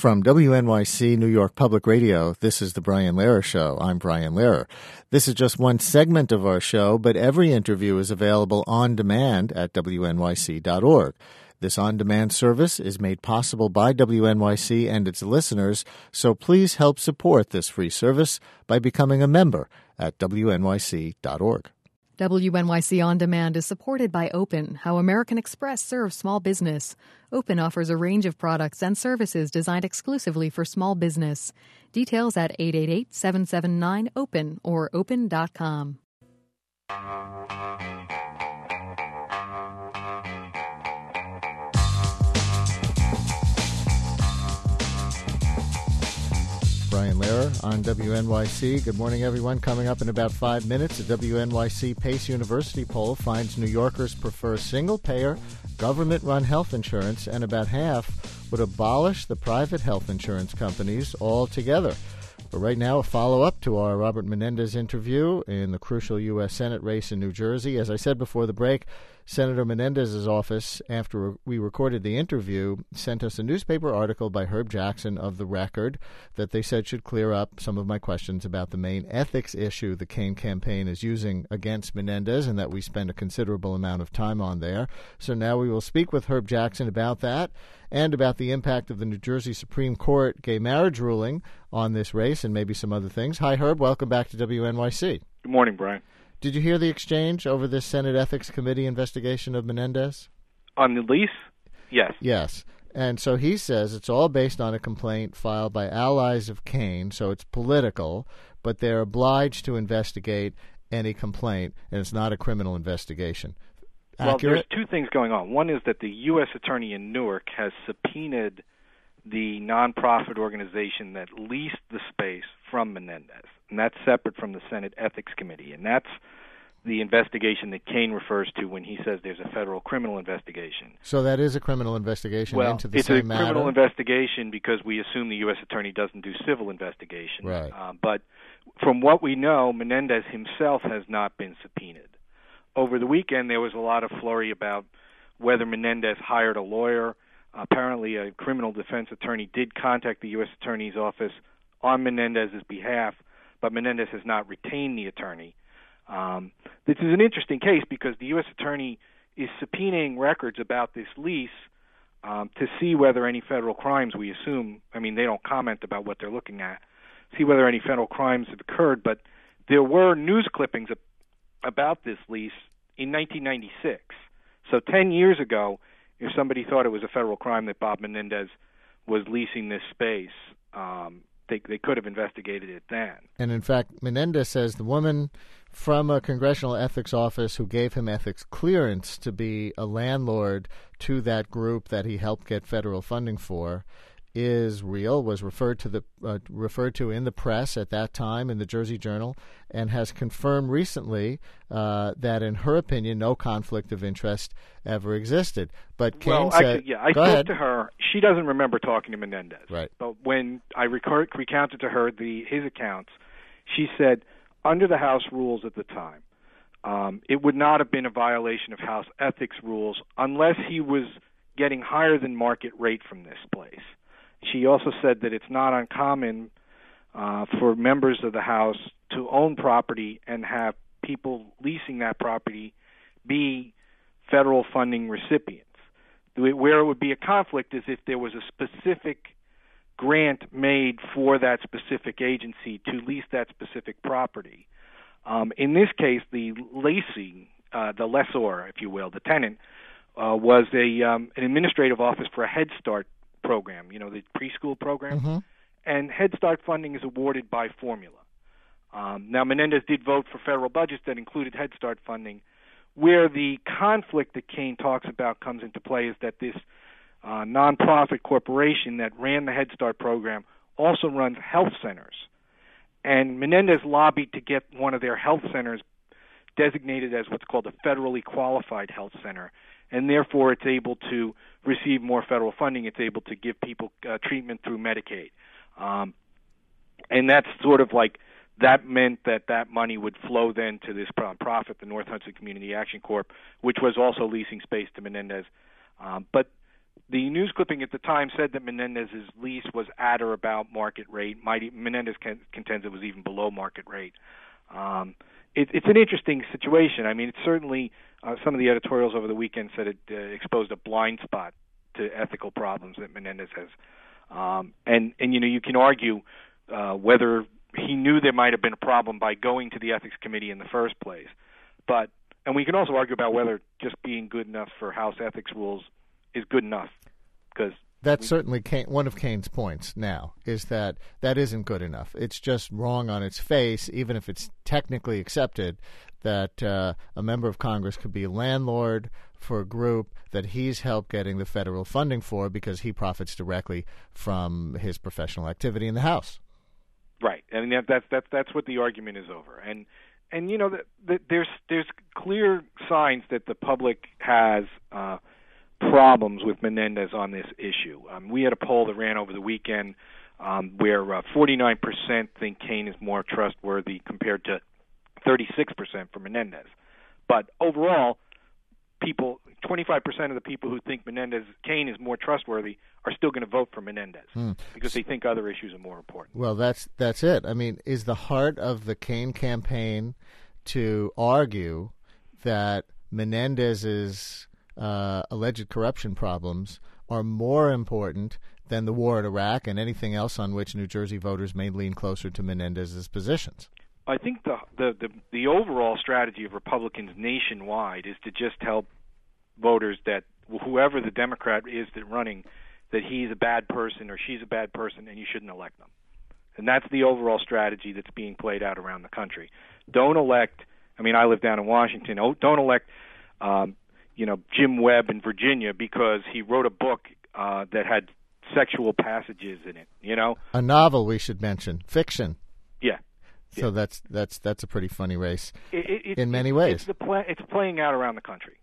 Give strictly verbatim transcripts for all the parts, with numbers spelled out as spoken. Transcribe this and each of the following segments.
From W N Y C New York Public Radio, this is The Brian Lehrer Show. I'm Brian Lehrer. This is just one segment of our show, but every interview is available on demand at W N Y C dot org. This on-demand service is made possible by W N Y C and its listeners, so please help support this free service by becoming a member at W N Y C dot org. W N Y C On Demand is supported by Open, how American Express serves small business. Open offers a range of products and services designed exclusively for small business. Details at eight eight eight, seven seven nine, OPEN or open dot com. Brian Lehrer on W N Y C. Good morning, everyone. Coming up in about five minutes, a W N Y C Pace University poll finds New Yorkers prefer single-payer, government-run health insurance, and about half would abolish the private health insurance companies altogether. But right now, a follow-up to our Robert Menendez interview in the crucial U S Senate race in New Jersey. As I said before the break, Senator Menendez's office, after we recorded the interview, sent us a newspaper article by Herb Jackson of The Record that they said should clear up some of my questions about the main ethics issue the Kaine campaign is using against Menendez, and that we spend a considerable amount of time on there. So now we will speak with Herb Jackson about that and about the impact of the New Jersey Supreme Court gay marriage ruling on this race and maybe some other things. Hi, Herb. Welcome back to W N Y C. Good morning, Brian. Did you hear the exchange over this Senate Ethics Committee investigation of Menendez? On the lease? Yes. Yes. And so he says it's all based on a complaint filed by allies of Kaine, so it's political, but they're obliged to investigate any complaint, and it's not a criminal investigation. Well, Accurate? there's two things going on. One is that the U S attorney in Newark has subpoenaed the nonprofit organization that leased the space from Menendez, and that's separate from the Senate Ethics Committee, and that's the investigation that Kaine refers to when he says there's a federal criminal investigation. So that is a criminal investigation well, into the it's same a criminal matter? investigation because we assume the U S attorney doesn't do civil investigation. Right. Uh, but from what we know, Menendez himself has not been subpoenaed. Over the weekend, there was a lot of flurry about whether Menendez hired a lawyer. Apparently, a criminal defense attorney did contact the U S attorney's office on Menendez's behalf, but Menendez has not retained the attorney. Um, this is an interesting case because the U S attorney is subpoenaing records about this lease um, to see whether any federal crimes, we assume, I mean, they don't comment about what they're looking at, see whether any federal crimes have occurred, but there were news clippings about this lease in nineteen ninety-six. So ten years ago, if somebody thought it was a federal crime that Bob Menendez was leasing this space, um, they, they could have investigated it then. And in fact, Menendez says the woman from a congressional ethics office who gave him ethics clearance to be a landlord to that group that he helped get federal funding for is real, was referred to the uh, referred to in the press at that time in the Jersey Journal, and has confirmed recently uh, that, in her opinion, no conflict of interest ever existed. But Kaine well, said, actually, yeah, I go spoke ahead. to her. She doesn't remember talking to Menendez. Right. But when I recor- recounted to her the his accounts, she said, under the House rules at the time, um, it would not have been a violation of House ethics rules unless he was getting higher than market rate from this place. She also said that it's not uncommon uh, for members of the House to own property and have people leasing that property be federal funding recipients. Where it would be a conflict is if there was a specific grant made for that specific agency to lease that specific property. Um, in this case, the leasing, uh, the lessor, if you will, the tenant, uh, was a um, an administrative office for a Head Start program, you know, the preschool program. Mm-hmm. And Head Start funding is awarded by formula. Um, now, Menendez did vote for federal budgets that included Head Start funding. Where the conflict that Kaine talks about comes into play is that this uh, nonprofit corporation that ran the Head Start program also runs health centers. And Menendez lobbied to get one of their health centers designated as what's called a federally qualified health center, and therefore it's able to receive more federal funding. It's able to give people uh, treatment through Medicaid. Um, and that's sort of like, that meant that that money would flow then to this nonprofit, the North Hudson Community Action Corp, which was also leasing space to Menendez. Um, but the news clipping at the time said that Menendez's lease was at or about market rate. Mighty, Menendez can, contends it was even below market rate. Um, it, it's an interesting situation. I mean, it's certainly uh, some of the editorials over the weekend said it uh, exposed a blind spot to ethical problems that Menendez has. Um, and, and, you know, you can argue uh, whether he knew there might have been a problem by going to the ethics committee in the first place. But, and we can also argue about whether just being good enough for House ethics rules is good enough. Because That's we, certainly Kane, one of Kane's points now, is that that isn't good enough. It's just wrong on its face, even if it's technically accepted, that uh, a member of Congress could be a landlord for a group that he's helped getting the federal funding for because he profits directly from his professional activity in the House. Right. I mean, that, that's that's that's what the argument is over. And and you know, the, the, there's there's clear signs that the public has uh, problems with Menendez on this issue. Um, we had a poll that ran over the weekend um, where uh, forty-nine percent think Kane is more trustworthy compared to thirty-six percent for Menendez. But overall, people, twenty-five percent of the people who think Menendez Kane is more trustworthy are still going to vote for Menendez hmm. because they think other issues are more important. Well, that's that's it. I mean, is the heart of the Kane campaign to argue that Menendez's uh, alleged corruption problems are more important than the war in Iraq and anything else on which New Jersey voters may lean closer to Menendez's positions? I think the, the the the overall strategy of Republicans nationwide is to just tell voters that whoever the Democrat is that running, that he's a bad person or she's a bad person and you shouldn't elect them. And that's the overall strategy that's being played out around the country. Don't elect, I mean, I live down in Washington, oh, don't elect, um, you know, Jim Webb in Virginia because he wrote a book uh, that had sexual passages in it, you know? A novel, we should mention. Fiction. Yeah. So yeah. that's that's that's a pretty funny race it, it, in many it, ways. It's, the play, it's playing out around the country.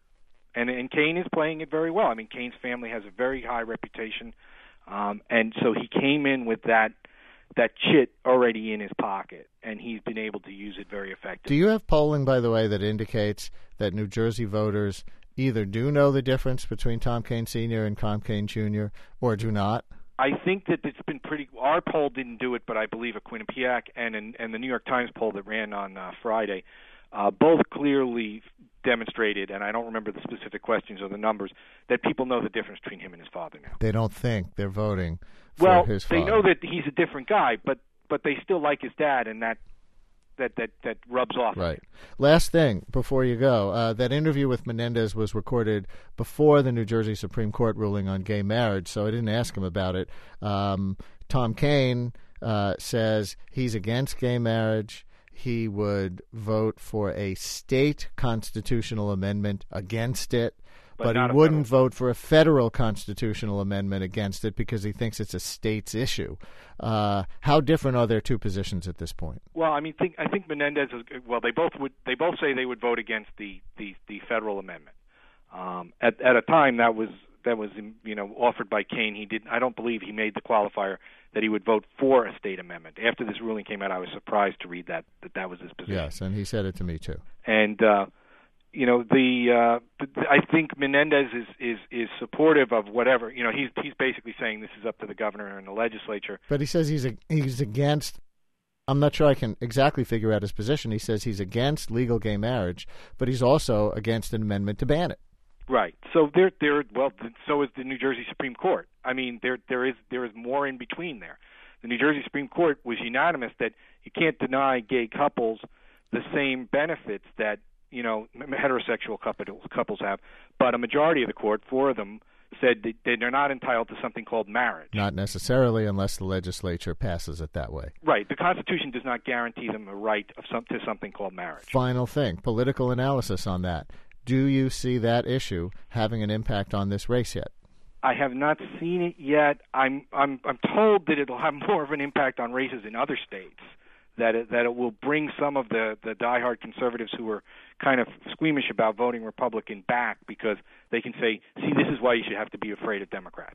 And and Kane is playing it very well. I mean, Kane's family has a very high reputation, um, and so he came in with that that chit already in his pocket, and he's been able to use it very effectively. Do you have polling, by the way, that indicates that New Jersey voters either do know the difference between Tom Kane Senior and Tom Kane Junior or do not? I think that it's been pretty. Our poll didn't do it, but I believe a Quinnipiac and and, and the New York Times poll that ran on uh, Friday, uh, both clearly demonstrated, and I don't remember the specific questions or the numbers, that people know the difference between him and his father now. They don't think they're voting for well, his father. Well, they know that he's a different guy, but but they still like his dad, and that that that, that rubs off. Right. Last thing before you go, uh, that interview with Menendez was recorded before the New Jersey Supreme Court ruling on gay marriage, so I didn't ask him about it. Um, Tom Kane uh, says he's against gay marriage. He would vote for a state constitutional amendment against it, but, but he wouldn't federal. vote for a federal constitutional amendment against it because he thinks it's a state's issue. Uh, how different are their two positions at this point? Well, I mean, think, I think Menendez is well. They both would. They both say they would vote against the the, the federal amendment. Um, at at a time that was that was you know offered by Kane. He did. I don't believe he made the qualifier that he would vote for a state amendment. After this ruling came out, I was surprised to read that that, that was his position. Yes, and he said it to me too. And uh, you know, the, uh, the I think Menendez is, is is supportive of whatever. You know, he's he's basically saying this is up to the governor and the legislature. But he says he's a, he's against. I'm not sure I can exactly figure out his position. He says he's against legal gay marriage, but he's also against an amendment to ban it. Right. So there, there. Well, so is the New Jersey Supreme Court. I mean, there, there is, there is more in between there. The New Jersey Supreme Court was unanimous that you can't deny gay couples the same benefits that you know heterosexual couples couples have. But a majority of the court, four of them, said that they're not entitled to something called marriage. Not necessarily, unless the legislature passes it that way. Right. The Constitution does not guarantee them a right of some, to something called marriage. Final thing, political analysis on that. Do you see that issue having an impact on this race yet? I have not seen it yet. I'm I'm I'm told that it'll have more of an impact on races in other states. That it, that it will bring some of the the diehard conservatives who are kind of squeamish about voting Republican back because they can say, "See, this is why you should have to be afraid of Democrats."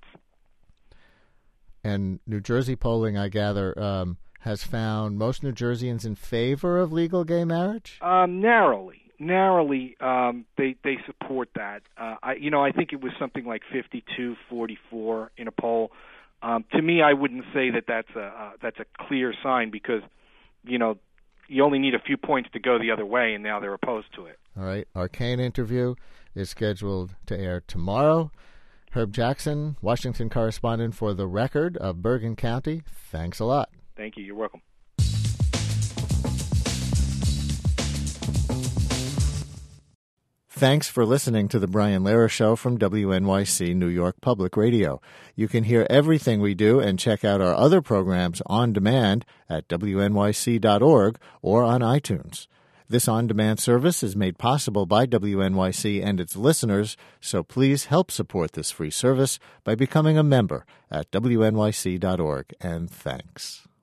And New Jersey polling, I gather, um, has found most New Jerseyans in favor of legal gay marriage? Um, narrowly. narrowly, um, they they support that. Uh, I you know I think it was something like fifty-two forty-four in a poll. Um, to me, I wouldn't say that that's a uh, that's a clear sign because you know you only need a few points to go the other way, and now they're opposed to it. All right, our Kaine interview is scheduled to air tomorrow. Herb Jackson, Washington correspondent for The Record of Bergen County. Thanks a lot. Thank you. You're welcome. Thanks for listening to The Brian Lehrer Show from W N Y C New York Public Radio. You can hear everything we do and check out our other programs on demand at W N Y C dot org or on iTunes. This on-demand service is made possible by W N Y C and its listeners, so please help support this free service by becoming a member at W N Y C dot org, and thanks.